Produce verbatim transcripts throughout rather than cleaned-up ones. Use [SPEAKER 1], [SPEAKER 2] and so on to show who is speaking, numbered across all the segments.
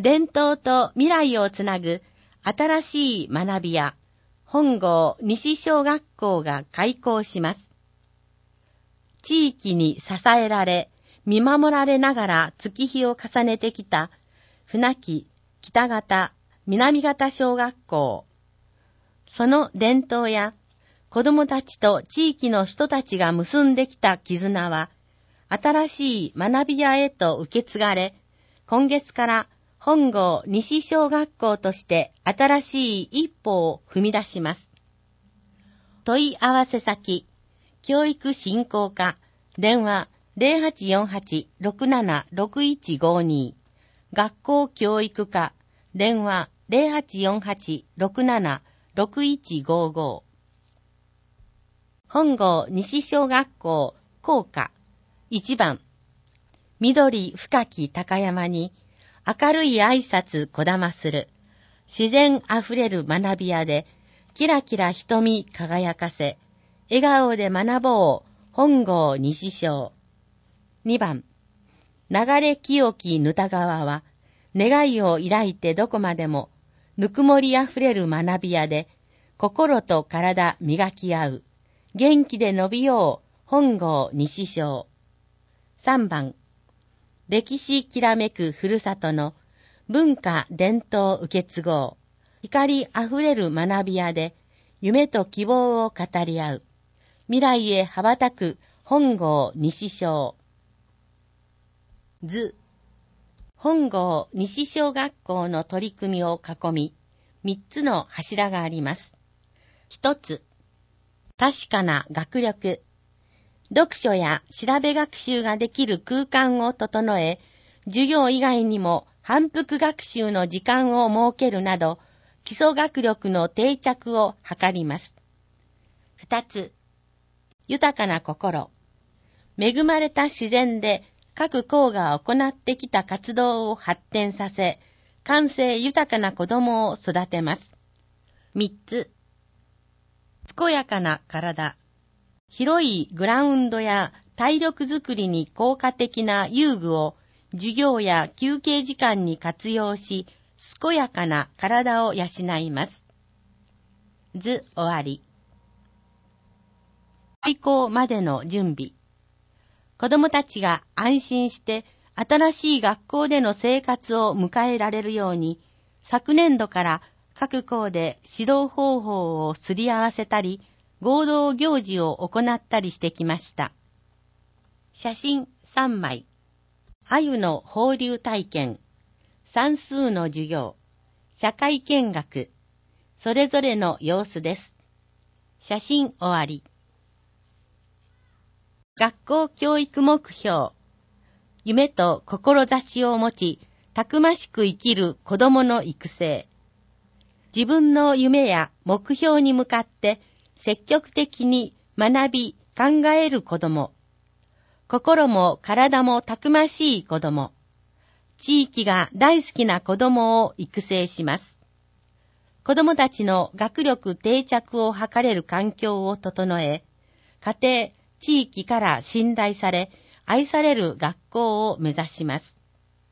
[SPEAKER 1] 伝統と未来をつなぐ新しい学びや本郷西小学校が開校します。地域に支えられ、見守られながら月日を重ねてきた船木北方南方小学校。その伝統や子どもたちと地域の人たちが結んできた絆は、新しい学び屋へと受け継がれ、今月から本郷西小学校として新しい一歩を踏み出します。問い合わせ先、教育振興課、電話 ゼロはちよんはち ろくなな ろくいちごに、学校教育課、電話 ゼロはちよんはち ろくなな ろくいちごご。本郷西小学校校歌いちばん、緑深き高山に明るい挨拶こだまする自然あふれる学び屋でキラキラ瞳輝かせ笑顔で学ぼう本郷西小。にばん、流れ清きぬた川は願いを抱いてどこまでもぬくもりあふれる学び屋で心と体磨き合う元気で伸びよう本郷西小。さんばん、歴史きらめくふるさとの文化伝統受け継ごう光あふれる学び屋で夢と希望を語り合う未来へ羽ばたく本郷西小。図、本郷西小学校の取り組みを囲みみっつの柱があります。ひとつ、確かな学力。読書や調べ学習ができる空間を整え、授業以外にも反復学習の時間を設けるなど、基礎学力の定着を図ります。ふたつ、豊かな心。恵まれた自然で各校が行ってきた活動を発展させ、感性豊かな子供を育てます。みっつ、健やかな体。広いグラウンドや体力づくりに効果的な遊具を授業や休憩時間に活用し、健やかな体を養います。図終わり。開校までの準備。子どもたちが安心して新しい学校での生活を迎えられるように、昨年度から各校で指導方法をすり合わせたり、合同行事を行ったりしてきました。写真さんまい。鮎の放流体験、算数の授業、社会見学、それぞれの様子です。写真終わり。学校教育目標。夢と志を持ち、たくましく生きる子どもの育成。自分の夢や目標に向かって積極的に学び、考える子ども。心も体もたくましい子ども。地域が大好きな子どもを育成します。子どもたちの学力定着を図れる環境を整え、家庭、地域から信頼され、愛される学校を目指します。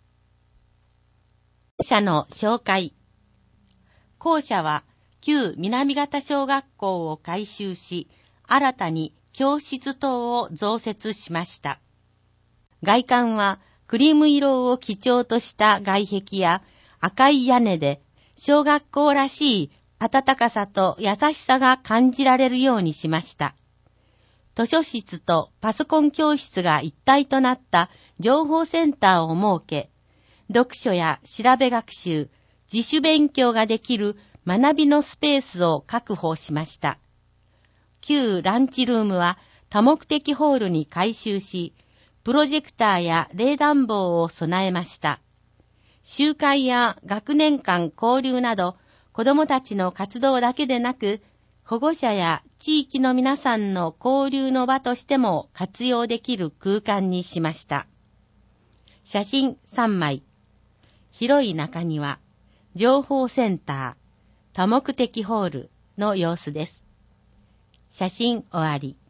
[SPEAKER 1] 校舎の紹介。校舎は旧南方小学校を改修し、新たに教室等を増設しました。外観はクリーム色を基調とした外壁や赤い屋根で、小学校らしい温かさと優しさが感じられるようにしました。図書室とパソコン教室が一体となった情報センターを設け、読書や調べ学習、自主勉強ができる学びのスペースを確保しました。旧ランチルームは多目的ホールに改修し、プロジェクターや冷暖房を備えました。集会や学年間交流など、子どもたちの活動だけでなく、保護者や地域の皆さんの交流の場としても活用できる空間にしました。写真さんまい。広い中庭、情報センター、多目的ホールの様子です。写真終わり。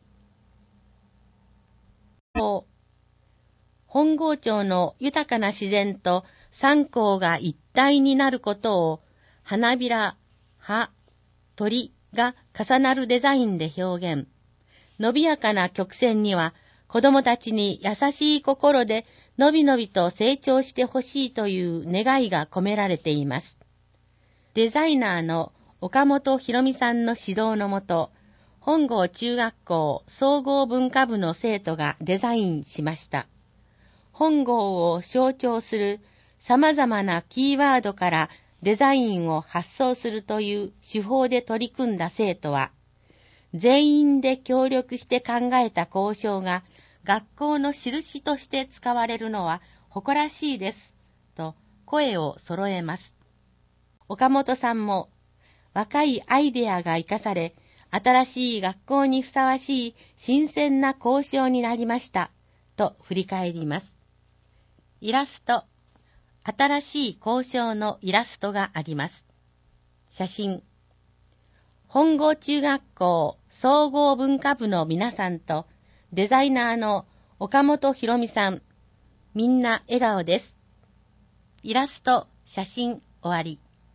[SPEAKER 1] 本郷町の豊かな自然と三校が一体になることを花びら、葉、鳥が重なるデザインで表現。伸びやかな曲線には子供たちに優しい心でのびのびと成長してほしいという願いが込められています。デザイナーの岡本博美さんの指導のもと、本郷中学校総合文化部の生徒がデザインしました。本郷を象徴する様々なキーワードからデザインを発想するという手法で取り組んだ生徒は、全員で協力して考えた校章が学校の印として使われるのは誇らしいです、と声を揃えます。岡本さんも、若いアイデアが生かされ、新しい学校にふさわしい新鮮な校章になりました、と振り返ります。イラスト。新しい校章のイラストがあります。写真。本郷中学校総合文化部の皆さんとデザイナーの岡本博美さん、みんな笑顔です。イラスト、写真、終わり。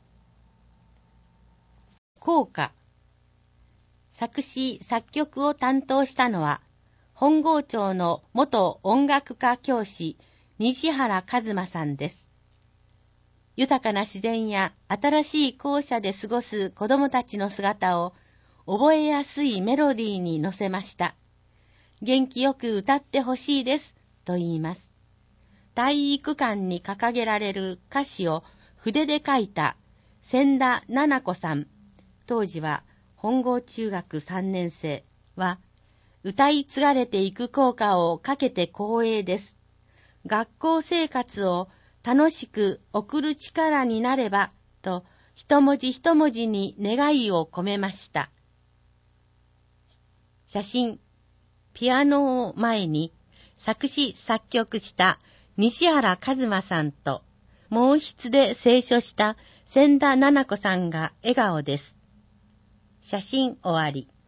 [SPEAKER 1] 校歌。作詞作曲を担当したのは本郷町の元音楽科教師西原一馬さんです。豊かな自然や新しい校舎で過ごす子どもたちの姿を覚えやすいメロディーに乗せました。元気よく歌ってほしいですと言います。体育館に掲げられる歌詞を筆で書いた千田奈々子さん、当時は本郷中学さんねん生は、歌い継がれていく校歌をかけて光栄です。学校生活を楽しく送る力になれば、と一文字一文字に願いを込めました。写真。ピアノを前に作詞作曲した西原一馬さんと、毛筆で清書した千田奈々子さんが笑顔です。写真終わり。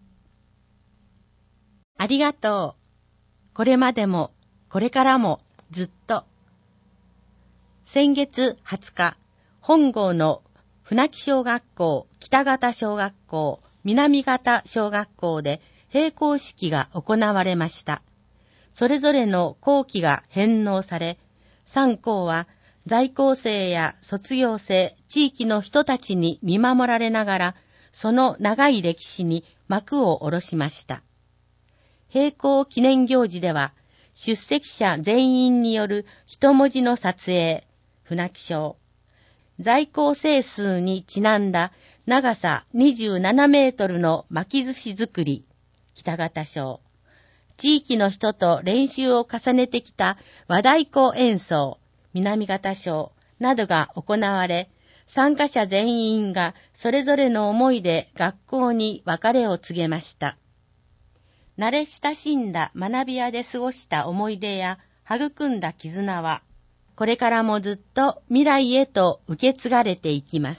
[SPEAKER 1] ありがとう。これまでも、これからも、ずっと。先月はつか、本郷の船木小学校、北方小学校、南方小学校で閉校式が行われました。それぞれの校旗が返納され、さん校は在校生や卒業生、地域の人たちに見守られながら、その長い歴史に幕を下ろしました。閉校記念行事では、出席者全員による一文字の撮影、船木賞。在校生数にちなんだ長さにじゅうななメートルの巻き寿司作り、北方賞。地域の人と練習を重ねてきた和太鼓演奏、南方賞などが行われ、参加者全員がそれぞれの思いで学校に別れを告げました。慣れ親しんだ学び屋で過ごした思い出や育んだ絆は、これからもずっと未来へと受け継がれていきます。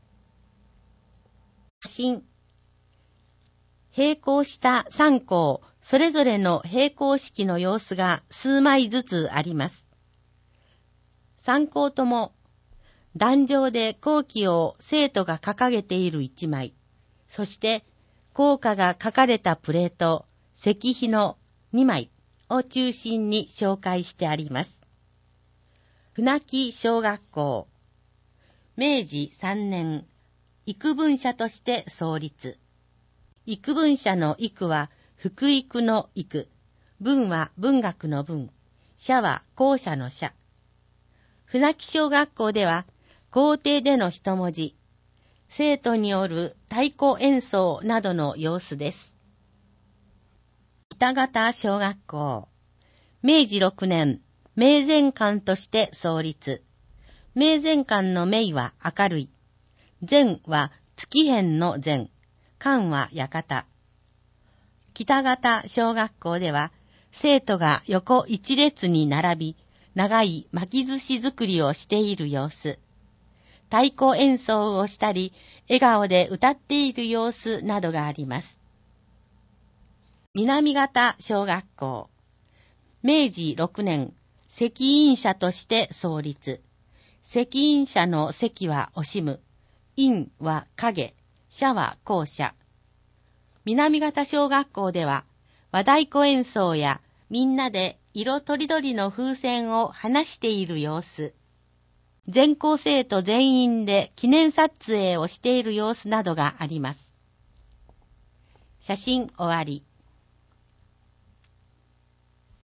[SPEAKER 1] 写真。閉校したさん校、それぞれの閉校式の様子が数枚ずつあります。さん校とも、壇上で校旗を生徒が掲げているいちまい、そして校歌が書かれたプレート、石碑のにまいを中心に紹介してあります。船木小学校、めいじさんねん、育文社として創立。育文社の育は福育の育、文は文学の文、社は校舎の社。船木小学校では、校庭での一文字、生徒による太鼓演奏などの様子です。北方小学校、めいじろくねん、明前館として創立。明前館の明は明るい。前は月辺の前。館は館。北方小学校では、生徒が横一列に並び、長い巻き寿司作りをしている様子。太鼓演奏をしたり、笑顔で歌っている様子などがあります。南方小学校、めいじろくねん、 責任者として創立。責任者の責は惜しむ。院は影。社は校舎。南方小学校では、和太鼓演奏やみんなで色とりどりの風船を放している様子。全校生徒全員で記念撮影をしている様子などがあります。写真終わり。